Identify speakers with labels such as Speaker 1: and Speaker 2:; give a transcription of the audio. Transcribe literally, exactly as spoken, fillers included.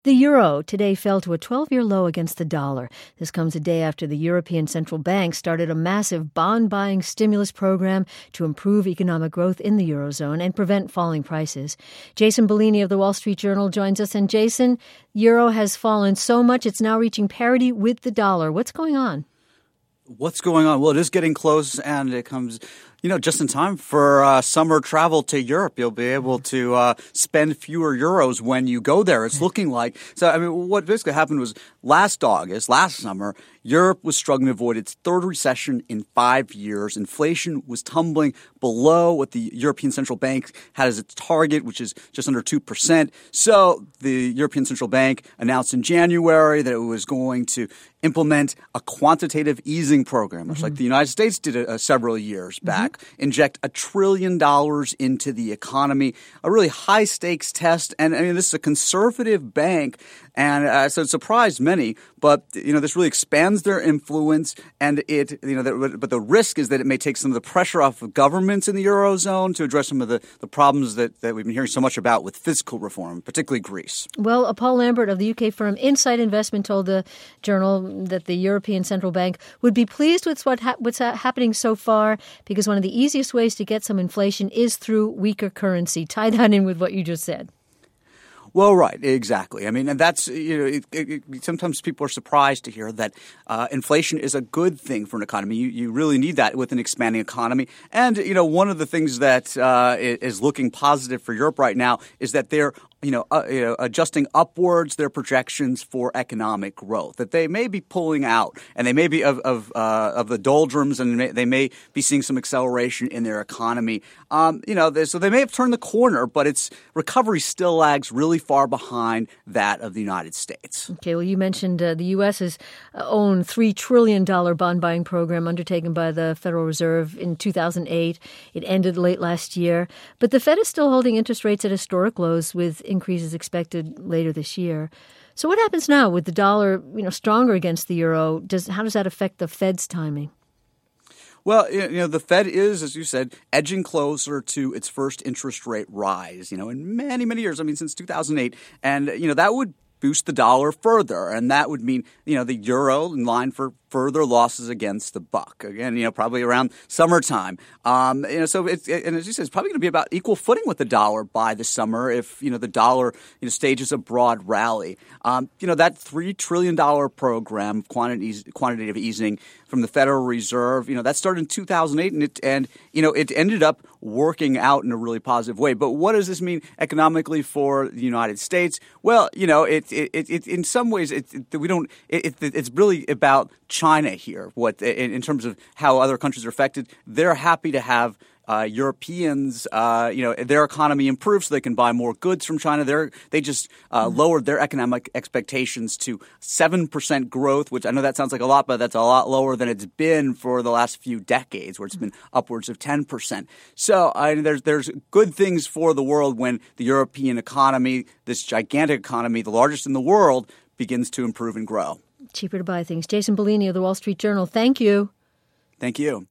Speaker 1: The euro today fell to a twelve-year low against the dollar. This comes a day after the European Central Bank started a massive bond-buying stimulus program to improve economic growth in the eurozone and prevent falling prices. Jason Bellini of the Wall Street Journal joins us. And Jason, euro has fallen so much it's now reaching parity with the dollar. What's going on?
Speaker 2: What's going on? Well, it is getting close, and it comes, you know, just in time for uh, summer travel to Europe. You'll be able to uh, spend fewer euros when you go there. It's looking like. So, I mean, what basically happened was last August, last summer, Europe was struggling to avoid its third recession in five years. Inflation was tumbling below what the European Central Bank had as its target, which is just under two percent. So the European Central Bank announced in January that it was going to implement a quantitative easing program, much mm-hmm. like the United States did uh, several years back, mm-hmm. inject a trillion dollars into the economy, a really high-stakes test. And, I mean, this is a conservative bank, and uh, so it surprised many. But, you know, this really expands their influence, and it, you know, the, but the risk is that it may take some of the pressure off of governments in the Eurozone to address some of the, the problems that, that we've been hearing so much about with fiscal reform, particularly Greece.
Speaker 1: Well, uh, Paul Lambert of the U K firm Insight Investment told the Journal that the European Central Bank would be pleased with what ha- what's ha- happening so far because one of the easiest ways to get some inflation is through weaker currency. Tie that in with what you just said.
Speaker 2: Well, right, exactly. I mean, and that's, you know, it, it, it, sometimes people are surprised to hear that uh, inflation is a good thing for an economy. You, you really need that with an expanding economy. And, you know, one of the things that uh, is looking positive for Europe right now is that they're You know, uh, you know, adjusting upwards their projections for economic growth. That they may be pulling out, and they may be of of, uh, of the doldrums, and may, they may be seeing some acceleration in their economy. Um, you know, they, so they may have turned the corner, but its recovery still lags really far behind that of the United States.
Speaker 1: Okay, well, you mentioned uh, the U S's own three trillion dollars bond buying program undertaken by the Federal Reserve in two thousand eight. It ended late last year, but the Fed is still holding interest rates at historic lows with increases expected later this year. So what happens now with the dollar, you know, stronger against the euro? Does how does that affect the Fed's timing?
Speaker 2: Well, you know, the Fed is, as you said, edging closer to its first interest rate rise, you know, in many, many years. I mean, since two thousand eight. And, you know, that would boost the dollar further. And that would mean, you know, the euro in line for further losses against the buck. Again, you know, probably around summertime. Um, you know, so it's, and as you said, it's probably going to be about equal footing with the dollar by the summer if, you know, the dollar, you know, stages a broad rally. Um, you know, that three trillion dollars program, quantities, quantitative easing from the Federal Reserve, you know, that started in two thousand eight and it, and, you know, it ended up working out in a really positive way. But what does this mean economically for the United States? Well, you know, it, it, it, it in some ways, it, it, we don't, it, it, it's really about China here. What in, in terms of how other countries are affected, they're happy to have uh, Europeans, uh, you know, their economy improve so they can buy more goods from China. They're they just uh, mm-hmm. lowered their economic expectations to seven percent growth, which I know that sounds like a lot, but that's a lot lower than it's been for the last few decades, where it's been upwards of ten percent. So I mean, there's there's good things for the world when the European economy, this gigantic economy, the largest in the world, begins to improve and grow.
Speaker 1: Cheaper to buy things. Jason Bellini of the Wall Street Journal, thank you.
Speaker 2: Thank you.